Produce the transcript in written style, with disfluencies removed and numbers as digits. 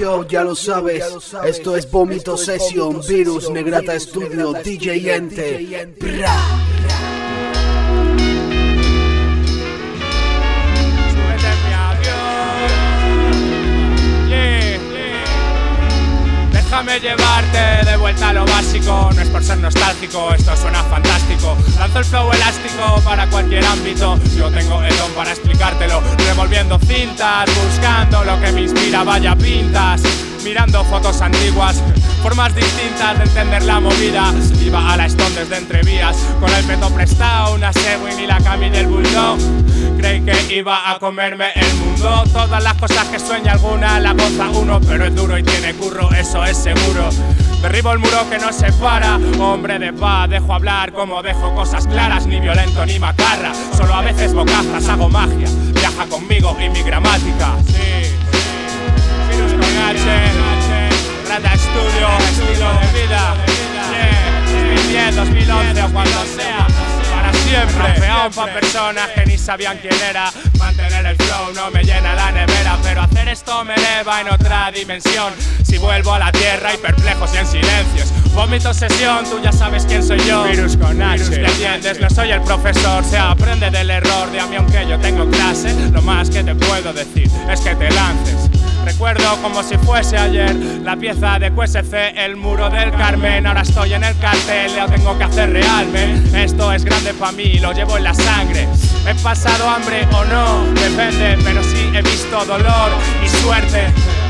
Yo, ya lo sabes, esto es Vómito Session, Virus, Negrata Studio, DJ Ente. Déjame llevarte de vuelta a lo básico, no es por ser nostálgico, esto suena fantástico. Lanzo el flow elástico para cualquier ámbito, yo tengo el don para explicártelo. Revolviendo cintas, buscando lo que me inspira, vaya pintas. Mirando fotos antiguas, formas distintas de entender la movida. Iba a la Stone desde entrevías, con el peto prestado, una Segwin y la Cami del Bulldog. Creí que iba a comerme el mundo, todas las cosas que sueña alguna la goza uno, pero es duro y tiene curro, eso es seguro. Derribo el muro que nos separa, hombre de paz, dejo hablar como dejo cosas claras, ni violento ni macarra, solo a veces bocazas, hago magia, viaja conmigo y mi gramática. Sí. Virus con H, Rata Studio, estilo de vida, 2010, 2011 o cuando sea, para siempre. Rapeado pa' personas que ni sabían quién era. Mantener el flow no me llena la nevera, pero hacer esto me eleva en otra dimensión. Si vuelvo a la tierra y perplejos y en silencios. Vómito Sesión, tú ya sabes quién soy yo. Virus con H, Virus, ¿te entiendes? No soy el profesor, se aprende del error de a mí aunque yo tengo clase. Lo más que te puedo decir es que te lances. Recuerdo como si fuese ayer la pieza de QSC, el muro del Carmen. Ahora estoy en el cartel, lo tengo que hacer realmente. Esto es grande pa' mí, lo llevo en la sangre. He pasado hambre o no, depende, pero sí he visto dolor y suerte.